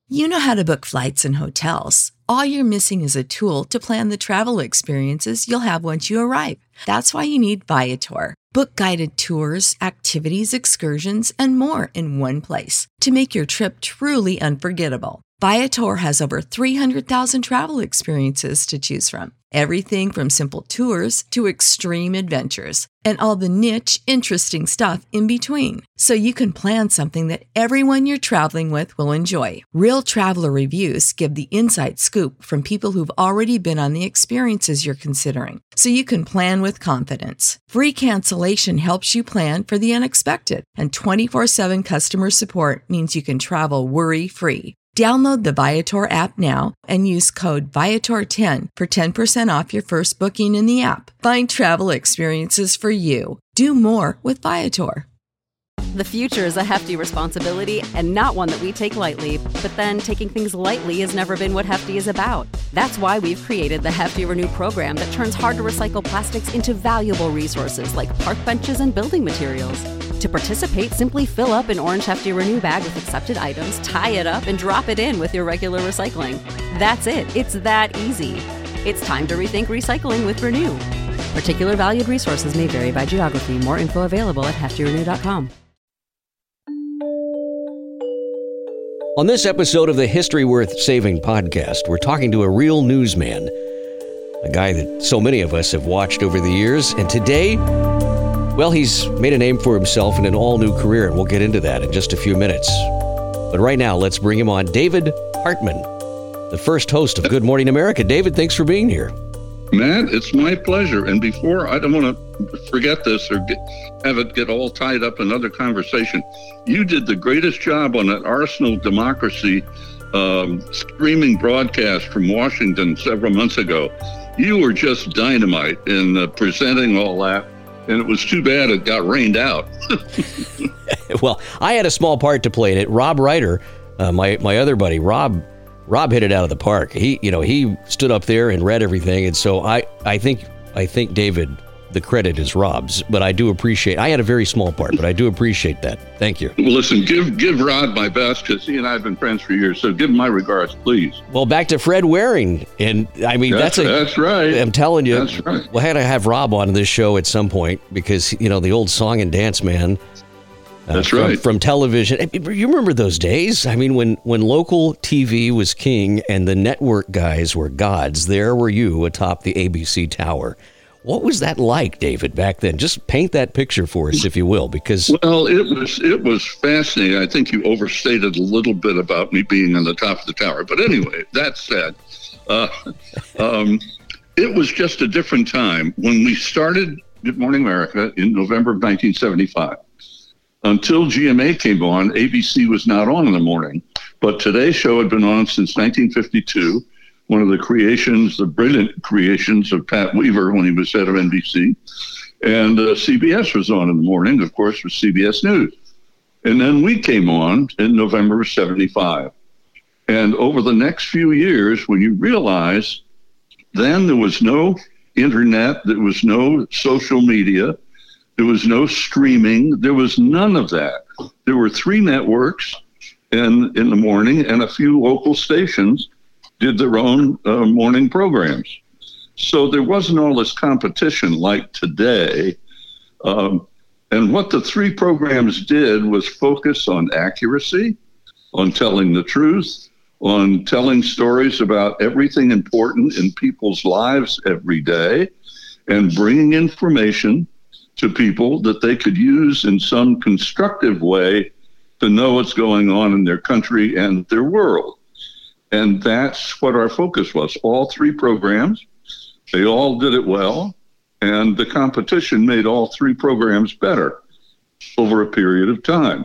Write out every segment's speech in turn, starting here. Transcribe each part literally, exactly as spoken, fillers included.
You know how to book flights and hotels. All you're missing is a tool to plan the travel experiences you'll have once you arrive. That's why you need Viator. Book guided tours, activities, excursions, and more in one place to make your trip truly unforgettable. Viator has over three hundred thousand travel experiences to choose from. Everything from simple tours to extreme adventures and all the niche, interesting stuff in between. So you can plan something that everyone you're traveling with will enjoy. Real traveler reviews give the inside scoop from people who've already been on the experiences you're considering. So you can plan with confidence. Free cancellation helps you plan for the unexpected. And twenty-four seven customer support means you can travel worry-free. Download the Viator app now and use code Viator ten for ten percent off your first booking in the app. Find travel experiences for you. Do more with Viator. The future is a hefty responsibility and not one that we take lightly, but then taking things lightly has never been what Hefty is about. That's why we've created the Hefty Renew program that turns hard-to-recycle plastics into valuable resources like park benches and building materials. To participate, simply fill up an orange Hefty Renew bag with accepted items, tie it up, and drop it in with your regular recycling. That's it. It's that easy. It's time to rethink recycling with Renew. Particular valued resources may vary by geography. More info available at hefty renew dot com. On this episode of the History Worth Saving podcast, we're talking to a real newsman, a guy that so many of us have watched over the years. And today, well, he's made a name for himself in an all-new career, and we'll get into that in just a few minutes. But right now, let's bring him on, David Hartman, the first host of Good Morning America. David, thanks for being here. Matt, it's my pleasure. And before, I don't want to forget this or get, have it get all tied up in another conversation. You did the greatest job on that Arsenal Democracy um, streaming broadcast from Washington several months ago. You were just dynamite in uh, presenting all that. And it was too bad it got rained out. Well, I had a small part to play in it. Rob Ryder, uh, my my other buddy, Rob, Rob hit it out of the park. He, you know, he stood up there and read everything, and so I, I think, I think David, the credit is Rob's. But I do appreciate. I had a very small part, but I do appreciate that. Thank you. Well, listen, give give Rod my best because he and I have been friends for years. So give him my regards, please. Well, back to Fred Waring, and I mean that's that's, a, that's right. I'm telling you, that's right. We'll have to have Rob on this show at some point because you know the old song and dance man. Uh, That's from, right. From television. You remember those days? I mean, when, when local T V was king and the network guys were gods, there were you atop the A B C tower. What was that like, David, back then? Just paint that picture for us, if you will, because... Well, it was it was fascinating. I think you overstated a little bit about me being on the top of the tower. But anyway, that said, uh, um, it was just a different time. When we started Good Morning America in November of nineteen seventy-five, until G M A came on, A B C was not on in the morning. But Today's Show had been on since nineteen fifty-two, one of the creations, the brilliant creations of Pat Weaver when he was head of N B C. And uh, C B S was on in the morning, of course, with C B S News. And then we came on in November of seventy-five. And over the next few years, when you realize then there was no internet, there was no social media, there was no streaming. There was none of that. There were three networks in, in the morning, and a few local stations did their own uh, morning programs. So there wasn't all this competition like today. Um, and what the three programs did was focus on accuracy, on telling the truth, on telling stories about everything important in people's lives every day, and bringing information to people that they could use in some constructive way to know what's going on in their country and their world. And that's what our focus was. All three programs, they all did it well, and the competition made all three programs better over a period of time.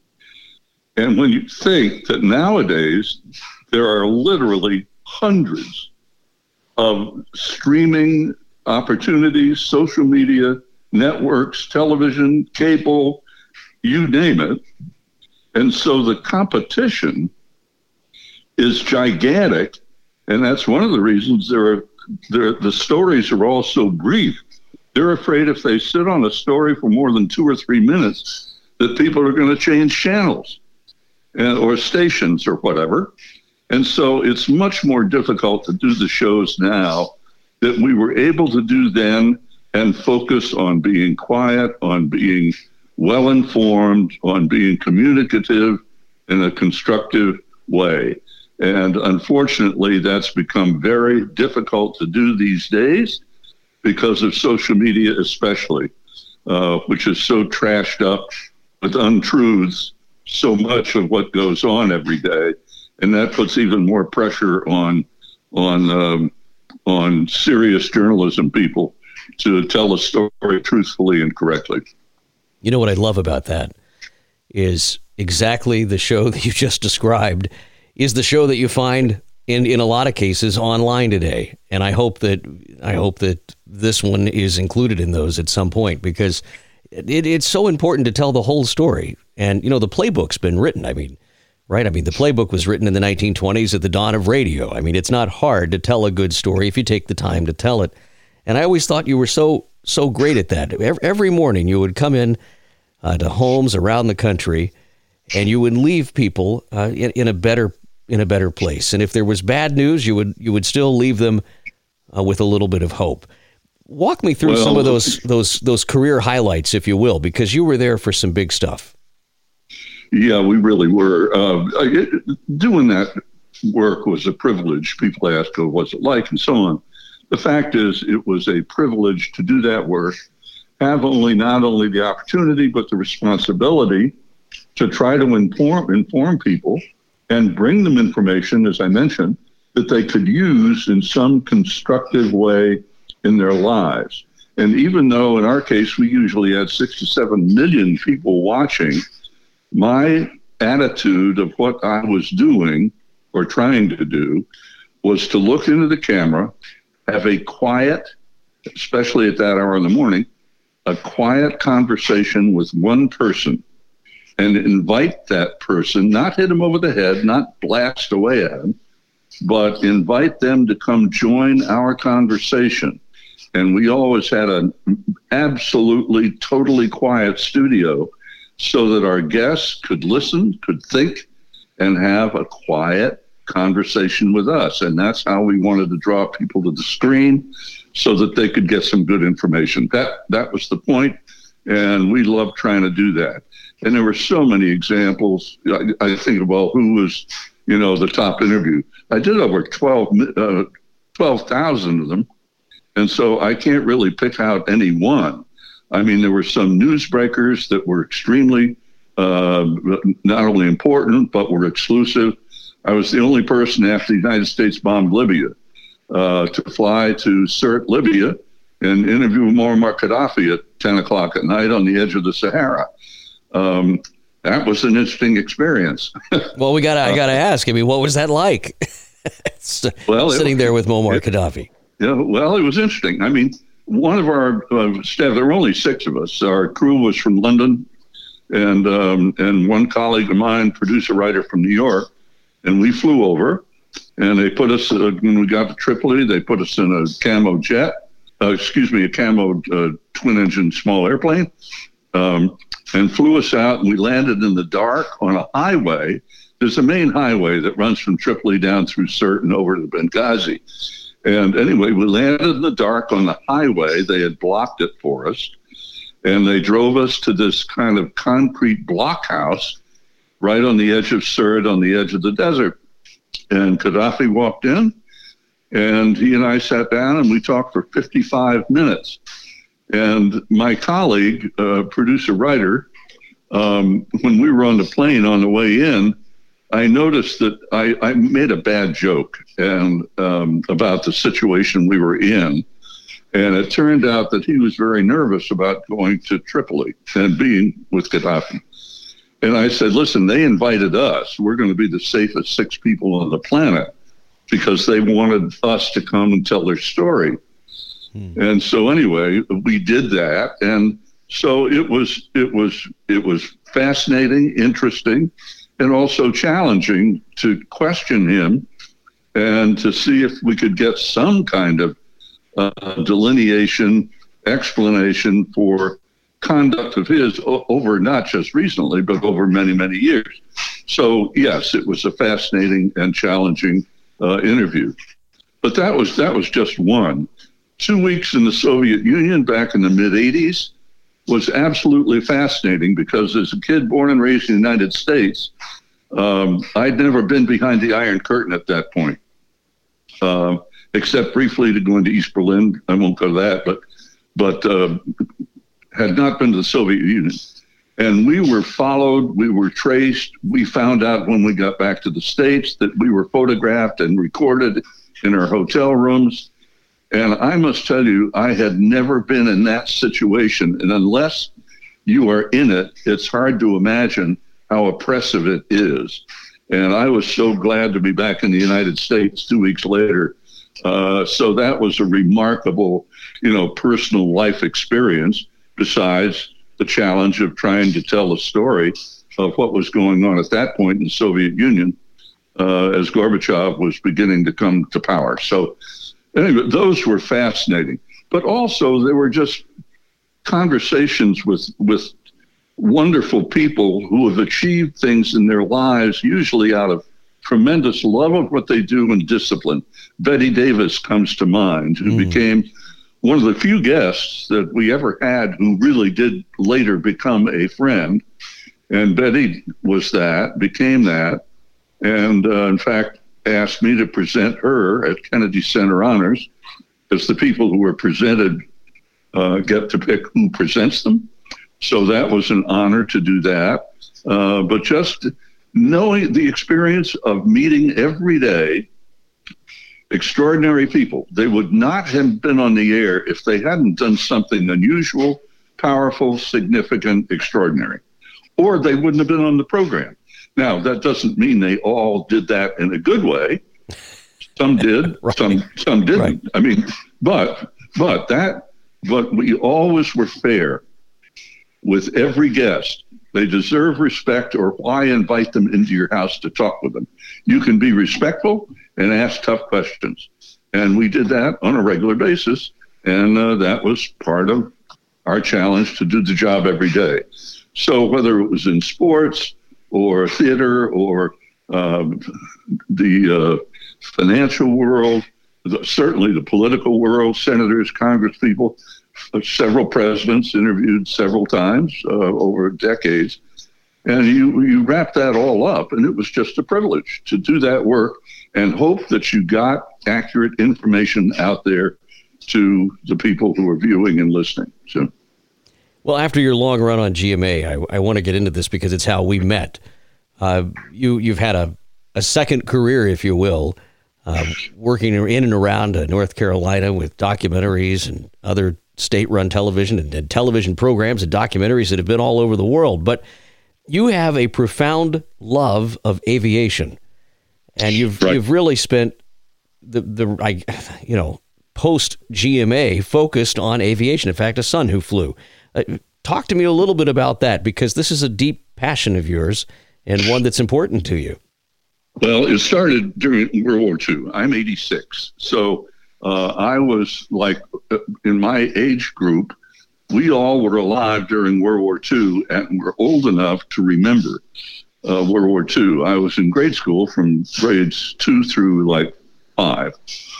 And when you think that nowadays there are literally hundreds of streaming opportunities, social media, networks, television, cable, you name it. And so the competition is gigantic. And that's one of the reasons there are, there, the stories are all so brief. They're afraid if they sit on a story for more than two or three minutes, that people are going to change channels. and, or stations or whatever. And so it's much more difficult to do the shows now that we were able to do then and focus on being quiet, on being well-informed, on being communicative in a constructive way. And unfortunately, that's become very difficult to do these days because of social media especially, uh, which is so trashed up with untruths, so much of what goes on every day. And that puts even more pressure on, on, um, on serious journalism people to tell a story truthfully and correctly. You know what I love about that is exactly the show that you just described is the show that you find in, in a lot of cases online today. And I hope that I hope that this one is included in those at some point, because it, it's so important to tell the whole story. And, you know, the playbook's been written. I mean, right. I mean, the playbook was written in the nineteen twenties at the dawn of radio. I mean, it's not hard to tell a good story if you take the time to tell it. And I always thought you were so, so great at that. Every morning you would come in uh, to homes around the country and you would leave people uh, in, in a better in a better place. And if there was bad news, you would you would still leave them uh, with a little bit of hope. Walk me through well, some of those those those career highlights, if you will, because you were there for some big stuff. Yeah, we really were. Uh, it, doing that work was a privilege. People ask, oh, what's it like, and so on. The fact is, it was a privilege to do that work, have only not only the opportunity, but the responsibility to try to inform inform people and bring them information, as I mentioned, that they could use in some constructive way in their lives. And even though in our case, we usually had six to seven million people watching, my attitude of what I was doing or trying to do was to look into the camera, have a quiet, especially at that hour in the morning, a quiet conversation with one person and invite that person, not hit him over the head, not blast away at him, but invite them to come join our conversation. And we always had an absolutely, totally quiet studio so that our guests could listen, could think, and have a quiet conversation with us. And that's how we wanted to draw people to the screen so that they could get some good information. That that was the point, and we loved trying to do that. And there were so many examples. I, I think, well, who was, you know, the top interview? I did over twelve, uh, twelve thousand of them, and so I can't really pick out any one. I mean, there were some newsbreakers that were extremely uh, not only important, but were exclusive. I was the only person after the United States bombed Libya uh, to fly to Sirte, Libya, and interview Muammar Gaddafi at ten o'clock at night on the edge of the Sahara. Um, that was an interesting experience. Well, we got I got to ask. I mean, what was that like? well, sitting it, there with Muammar it, Gaddafi. Yeah, well, it was interesting. I mean, one of our uh, staff, there were only six of us. Our crew was from London, and um, and one colleague of mine, producer writer from New York. And we flew over, and they put us, uh, when we got to Tripoli, they put us in a camo jet, uh, excuse me, a camo uh, twin-engine small airplane, um, and flew us out, and we landed in the dark on a highway. There's a main highway that runs from Tripoli down through Sirte and over to Benghazi. And anyway, we landed in the dark on the highway. They had blocked it for us, and they drove us to this kind of concrete blockhouse right on the edge of Sirte, on the edge of the desert. And Gaddafi walked in, and he and I sat down, and we talked for fifty-five minutes. And my colleague, uh, producer-writer, um, when we were on the plane on the way in, I noticed that I, I made a bad joke and um, about the situation we were in. And it turned out that he was very nervous about going to Tripoli and being with Gaddafi. And I said, listen, they invited us. We're going to be the safest six people on the planet because they wanted us to come and tell their story. Hmm. And so anyway, we did that. And so it was, it was, it was fascinating, interesting, and also challenging to question him and to see if we could get some kind of uh, delineation, explanation for conduct of his over not just recently, but over many, many years. So, yes, it was a fascinating and challenging uh, interview. But that was that was just one. Two weeks in the Soviet Union back in the mid-eighties was absolutely fascinating because as a kid born and raised in the United States, um, I'd never been behind the Iron Curtain at that point, uh, except briefly to go into East Berlin. I won't go to that, but, but uh, had not been to the Soviet Union. And we were followed, we were traced. We found out when we got back to the States that we were photographed and recorded in our hotel rooms. And I must tell you, I had never been in that situation. And unless you are in it, it's hard to imagine how oppressive it is. And I was so glad to be back in the United States two weeks later. Uh, so that was a remarkable, you know, personal life experience, besides the challenge of trying to tell a story of what was going on at that point in the Soviet Union uh, as Gorbachev was beginning to come to power. So anyway, those were fascinating. But also there were just conversations with, with wonderful people who have achieved things in their lives, usually out of tremendous love of what they do and discipline. Bette Davis comes to mind, who mm. became one of the few guests that we ever had who really did later become a friend. And Betty was that, became that, and uh, in fact asked me to present her at Kennedy Center Honors, because the people who were presented uh, get to pick who presents them. So that was an honor to do that. Uh, but just knowing the experience of meeting every day extraordinary people. They would not have been on the air if they hadn't done something unusual, powerful, significant, extraordinary, or they wouldn't have been on the program. Now, that doesn't mean they all did that in a good way. Some did, right. some some didn't. Right. I mean, but but that but we always were fair with every guest. They deserve respect, or why invite them into your house to talk with them? You can be respectful and ask tough questions. And we did that on a regular basis. And uh, that was part of our challenge to do the job every day. So whether it was in sports or theater or um, the uh, financial world, the, certainly the political world, senators, congresspeople, uh, several presidents interviewed several times uh, over decades. And you, you wrap that all up, and it was just a privilege to do that work and hope that you got accurate information out there to the people who are viewing and listening. So, well, after your long run on G M A, I, I want to get into this because it's how we met. Uh, you, you've had a, a second career, if you will, uh, working in and around uh, North Carolina with documentaries and other state-run television and, and television programs and documentaries that have been all over the world. But you have a profound love of aviation, and you've right. you've really spent the the I, you know post G M A focused on aviation. In fact, a son who flew. Uh, talk to me a little bit about that, because this is a deep passion of yours and one that's important to you. Well, it started during World War Two. I'm eighty-six, so uh, I was like uh, in my age group. We all were alive during World War Two and were old enough to remember uh, World War Two. I was in grade school from grades two through like five.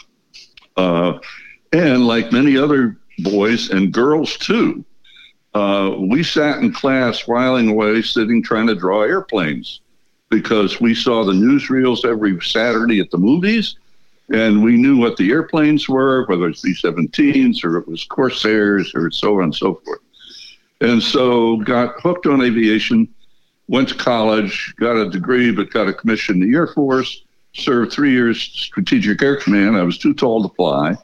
Uh, and like many other boys and girls too, uh, we sat in class whiling away, sitting trying to draw airplanes, because we saw the newsreels every Saturday at the movies. And we knew what the airplanes were, whether it's B seventeens or it was Corsairs or so on and so forth. And so got hooked on aviation, went to college, got a degree, but got a commission in the Air Force, served three years Strategic Air Command. I was too tall to fly,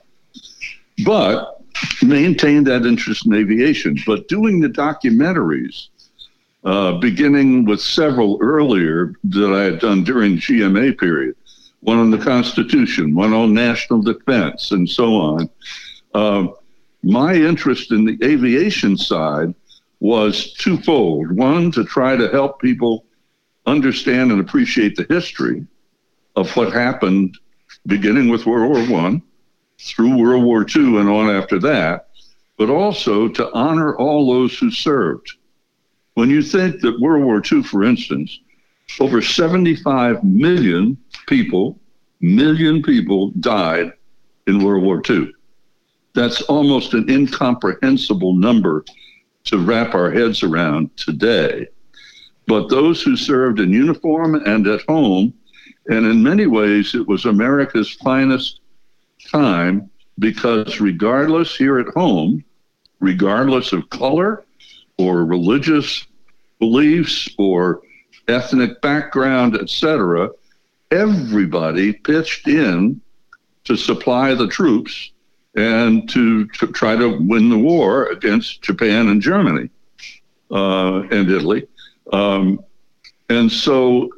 but maintained that interest in aviation. But doing the documentaries, uh, beginning with several earlier that I had done during the G M A period, one on the Constitution, one on national defense, and so on. Uh, my interest in the aviation side was twofold. One, to try to help people understand and appreciate the history of what happened beginning with World War One, through World War Two and on after that, but also to honor all those who served. When you think that World War Two, for instance, over seventy-five million people, million people died in World War Two. That's almost an incomprehensible number to wrap our heads around today. But those who served in uniform and at home, and in many ways, it was America's finest time, because regardless here at home, regardless of color or religious beliefs or ethnic background, et cetera, everybody pitched in to supply the troops and to, to try to win the war against Japan and Germany uh, and Italy. Um, and so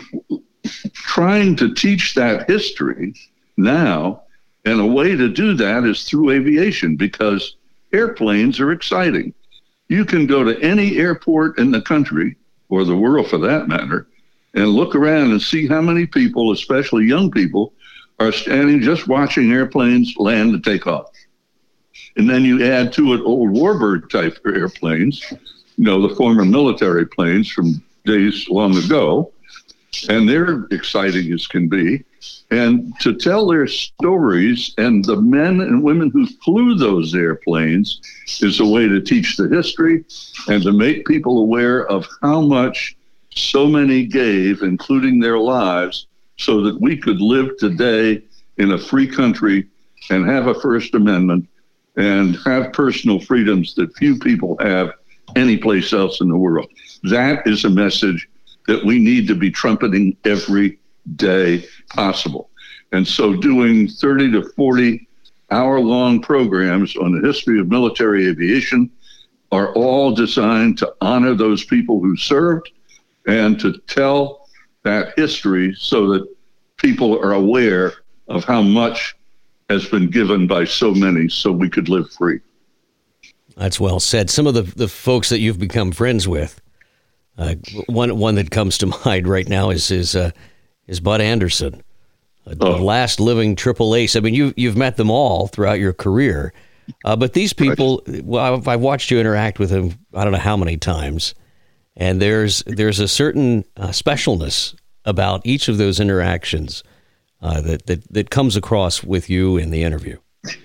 trying to teach that history now, and a way to do that is through aviation, because airplanes are exciting. You can go to any airport in the country, or the world for that matter, and look around and see how many people, especially young people, are standing just watching airplanes land and take off. And then you add to it old warbird type airplanes, you know, the former military planes from days long ago, and they're exciting as can be. And to tell their stories, and the men and women who flew those airplanes, is a way to teach the history and to make people aware of how much so many gave, including their lives, so that we could live today in a free country and have a First Amendment and have personal freedoms that few people have anyplace else in the world. That is a message that we need to be trumpeting every day possible. And so doing thirty to forty hour long programs on the history of military aviation are all designed to honor those people who served and to tell that history so that people are aware of how much has been given by so many so we could live free. That's well said. Some of the, the folks that you've become friends with, uh, one one that comes to mind right now is is, uh, is Bud Anderson, uh, oh. the last living triple ace. I mean, you, you've met them all throughout your career, uh, but these people, right. well, I've, I've watched you interact with them, I don't know how many times, and there's there's a certain uh, specialness about each of those interactions uh, that, that, that comes across with you in the interview.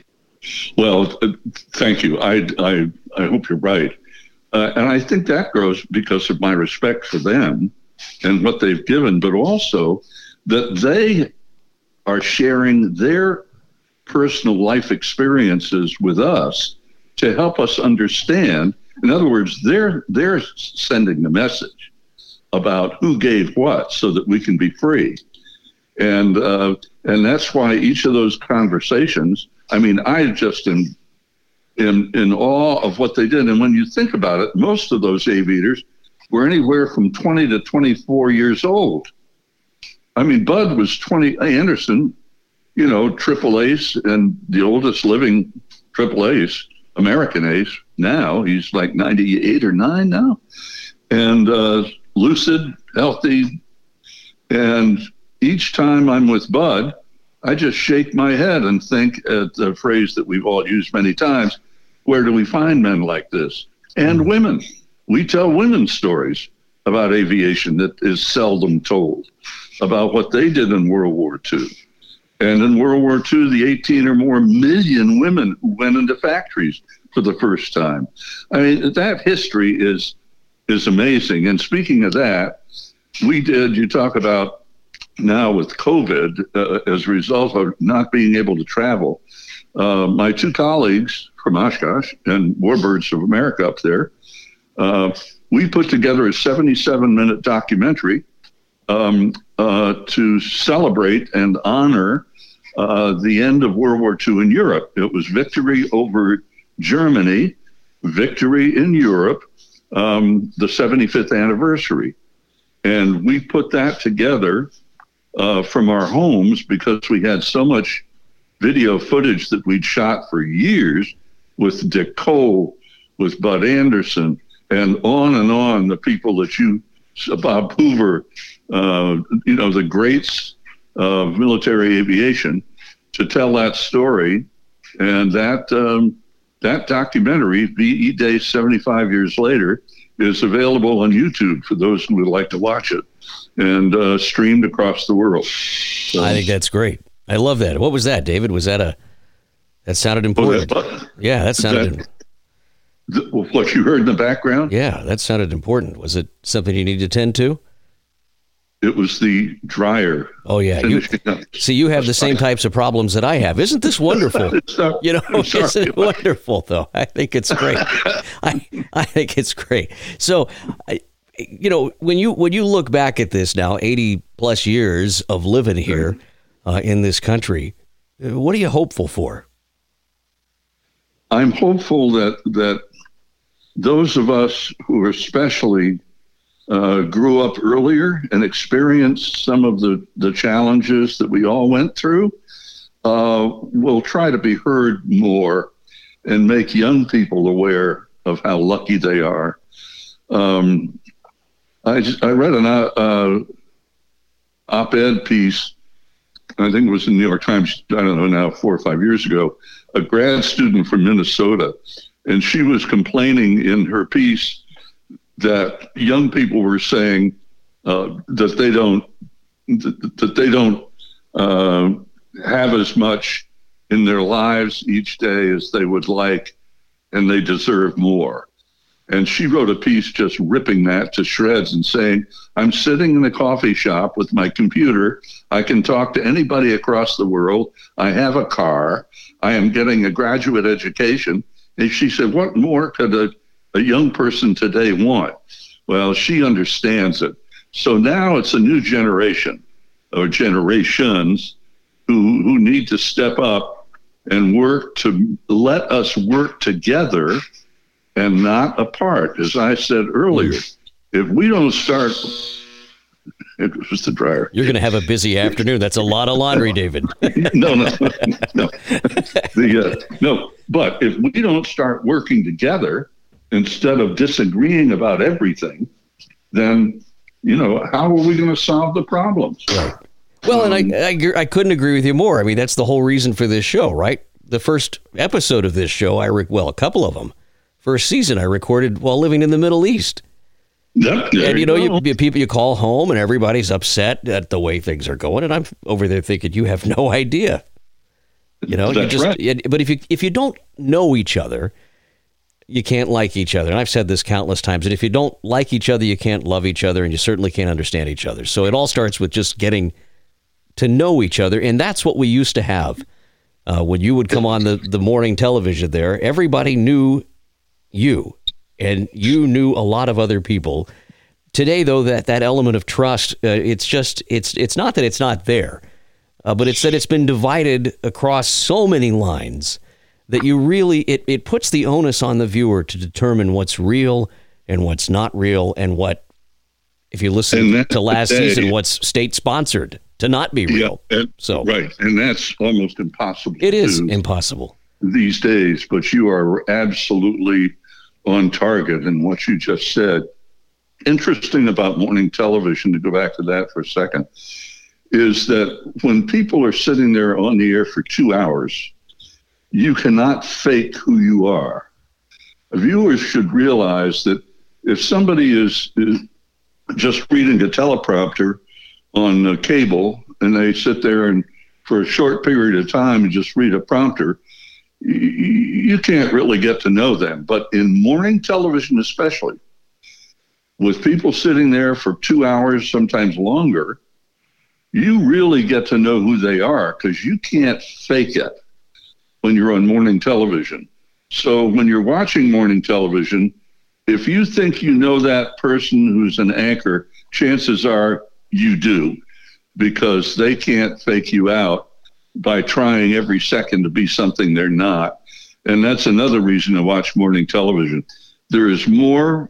Well, uh, thank you. I, I, I hope you're right. Uh, and I think that grows because of my respect for them and what they've given, but also that they are sharing their personal life experiences with us to help us understand. In other words, they're they're sending the message about who gave what so that we can be free. And uh, and that's why each of those conversations, I mean, I just am in, in awe of what they did. And when you think about it, most of those aviators were anywhere from twenty to twenty-four years old. I mean, Bud was twenty, Anderson, you know, triple ace and the oldest living triple ace, American ace now. He's like ninety-eight or nine now. And uh, lucid, healthy. And each time I'm with Bud, I just shake my head and think at the phrase that we've all used many times, where do we find men like this? And women. We tell women's stories about aviation that is seldom told, about what they did in World War Two. And in World War Two, the eighteen or more million women who went into factories for the first time. I mean, that history is is amazing. And speaking of that, we did, you talk about now with COVID, uh, as a result of not being able to travel, uh, my two colleagues from Oshkosh and Warbirds of America up there, uh, we put together a seventy-seven minute documentary um, uh, to celebrate and honor uh, the end of World War Two in Europe. It was victory over Germany, victory in Europe, um, the seventy-fifth anniversary. And we put that together uh, from our homes because we had so much video footage that we'd shot for years with Dick Cole, with Bud Anderson, and on and on, the people that you, Bob Hoover, uh, you know, the greats of military aviation, to tell that story. And that um, that documentary, V E Day seventy-five years later, is available on YouTube for those who would like to watch it. and uh, streamed across the world. So, I think that's great. I love that. What was that, David? Was that a, that sounded important. Oh, that, yeah, that sounded. That, the, what you heard in the background? Yeah, that sounded important. Was it something you need to tend to? It was the dryer. Oh, yeah. You, see, you have the same types of problems that I have. Isn't this wonderful? not, you know, isn't it wonderful, though? I think it's great. I I think it's great. So, I, you know, when you when you look back at this now, eighty plus years of living here uh, in this country, what are you hopeful for? I'm hopeful that that those of us who are especially Uh, grew up earlier and experienced some of the, the challenges that we all went through, uh, will try to be heard more and make young people aware of how lucky they are. Um, I, just, I read an uh, op-ed piece, I think it was in the New York Times, I don't know now, four or five years ago, a grad student from Minnesota, and she was complaining in her piece that young people were saying uh, that they don't that, that they don't uh, have as much in their lives each day as they would like, and they deserve more. And she wrote a piece just ripping that to shreds and saying, I'm sitting in a coffee shop with my computer. I can talk to anybody across the world. I have a car. I am getting a graduate education. And she said, what more could a a young person today want? Well, she understands it. So now it's a new generation or generations who who need to step up and work to let us work together and not apart. As I said earlier, if we don't start, it was the dryer. You're going to have a busy afternoon. That's a lot of laundry, David. no, no, no, the, uh, no. But if we don't start working together, instead of disagreeing about everything, then, you know, how are we going to solve the problems? Right. Well, um, and I, I I couldn't agree with you more. I mean, that's the whole reason for this show, right? The first episode of this show, I re- well, a couple of them, first season I recorded while living in the Middle East. Yep, and, you know, you, you, people, you call home and everybody's upset at the way things are going. And I'm over there thinking, you have no idea. You know, that's you just, right. But if you if you don't know each other, you can't like each other. And I've said this countless times, that if you don't like each other, you can't love each other, and you certainly can't understand each other. So it all starts with just getting to know each other. And that's what we used to have. Uh, when you would come on the, the morning television there, everybody knew you, and you knew a lot of other people. Today, though, that, that element of trust, uh, it's just, it's it's not that it's not there, uh, but it's that it's been divided across so many lines that you really, it, it puts the onus on the viewer to determine what's real and what's not real, and what, if you listen to last day, season, what's state-sponsored to not be real. Yeah, and, so right, and that's almost impossible. It is impossible these days, but you are absolutely on target in what you just said. Interesting about morning television, to go back to that for a second, is that when people are sitting there on the air for two hours, you cannot fake who you are. Viewers should realize that if somebody is, is just reading a teleprompter on uh, cable, and they sit there and for a short period of time and just read a prompter, you, you can't really get to know them. But in morning television especially, with people sitting there for two hours, sometimes longer, you really get to know who they are, because you can't fake it when you're on morning television. So when you're watching morning television, if you think you know that person who's an anchor, chances are you do, because they can't fake you out by trying every second to be something they're not. And that's another reason to watch morning television. There is more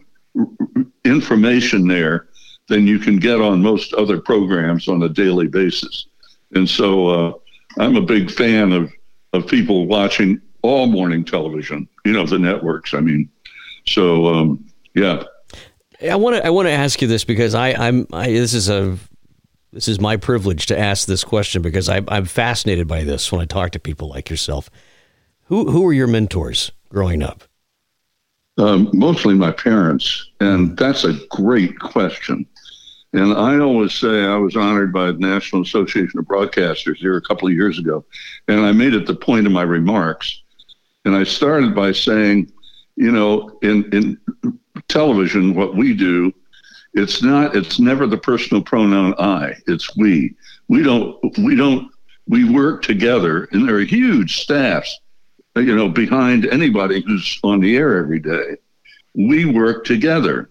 information there than you can get on most other programs on a daily basis. And so uh, I'm a big fan of, of people watching all morning television, you know, the networks, I mean. So, um, yeah. I want to I want to ask you this, because I, I'm I, this is a this is my privilege to ask this question, because I, I'm fascinated by this when I talk to people like yourself. Who who were your mentors growing up? Um, mostly my parents, and that's a great question. And I always say I was honored by the National Association of Broadcasters here a couple of years ago. And I made it the point of my remarks. And I started by saying, you know, in, in television, what we do, it's not, it's never the personal pronoun I, it's we. We don't, we don't, we work together, and there are huge staffs, you know, behind anybody who's on the air every day. We work together.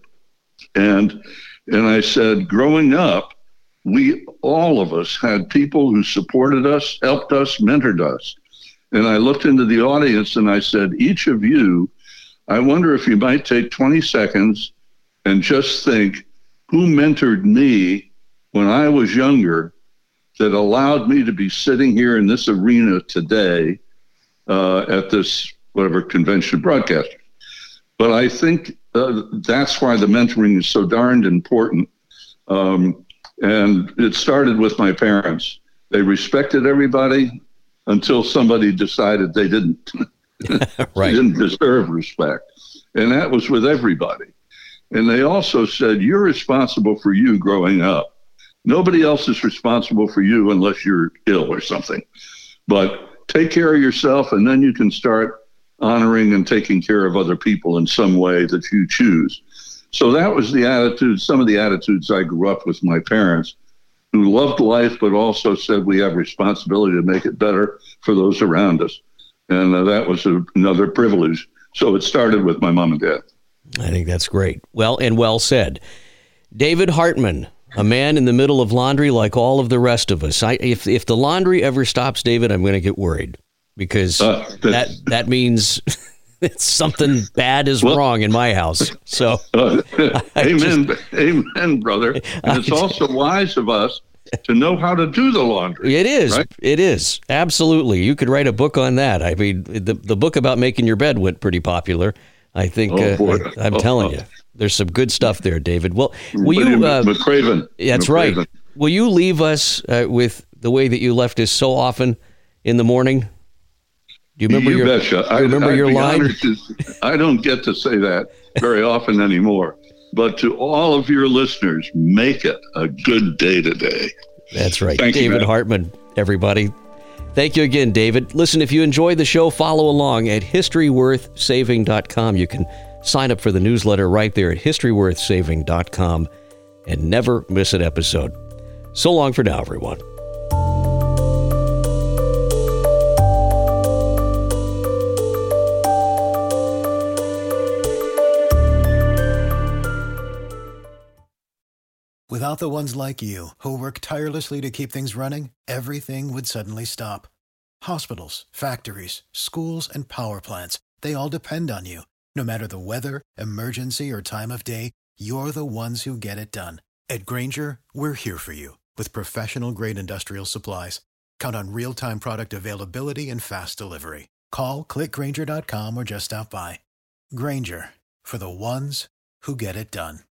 And, and I said, growing up, we, all of us had people who supported us, helped us, mentored us. And I looked into the audience and I said, each of you, I wonder if you might take twenty seconds and just think, who mentored me when I was younger that allowed me to be sitting here in this arena today uh, at this, whatever, convention of broadcasters. But I think uh, that's why the mentoring is so darned important. Um, and it started with my parents. They respected everybody until somebody decided they didn't. Right. They didn't deserve respect. And that was with everybody. And they also said, you're responsible for you growing up. Nobody else is responsible for you unless you're ill or something. But take care of yourself, and then you can start honoring and taking care of other people in some way that you choose. So that was the attitude, some of the attitudes I grew up with my parents, who loved life, but also said we have responsibility to make it better for those around us. And uh, that was a, another privilege. So it started with my mom and dad. I think that's great. Well, and well said. David Hartman, a man in the middle of laundry like all of the rest of us. I, if if the laundry ever stops, David, I'm going to get worried, because uh, that that means it's something bad is well, wrong in my house. So, uh, amen, just, amen, brother. And it's just, also wise of us to know how to do the laundry. It is. Right? It is. Absolutely. You could write a book on that. I mean, the the book about making your bed went pretty popular. I think oh, uh, I, I'm oh, telling oh. you, there's some good stuff there, David. Well, will you? Uh, McCraven. That's McCraven. right. Will you leave us uh, with the way that you left us so often in the morning? Do you remember you your? Betcha. Do you remember I, your line? To, I don't get to say that very often anymore. But to all of your listeners, make it a good day today. That's right. Thank David you, Hartman, everybody. Thank you again, David. Listen, if you enjoyed the show, follow along at history worth saving dot com. You can sign up for the newsletter right there at history worth saving dot com and never miss an episode. So long for now, everyone. Without the ones like you, who work tirelessly to keep things running, everything would suddenly stop. Hospitals, factories, schools, and power plants, they all depend on you. No matter the weather, emergency, or time of day, you're the ones who get it done. At Grainger, we're here for you with professional-grade industrial supplies. Count on real-time product availability and fast delivery. Call, click Grainger dot com, or just stop by. Grainger, for the ones who get it done.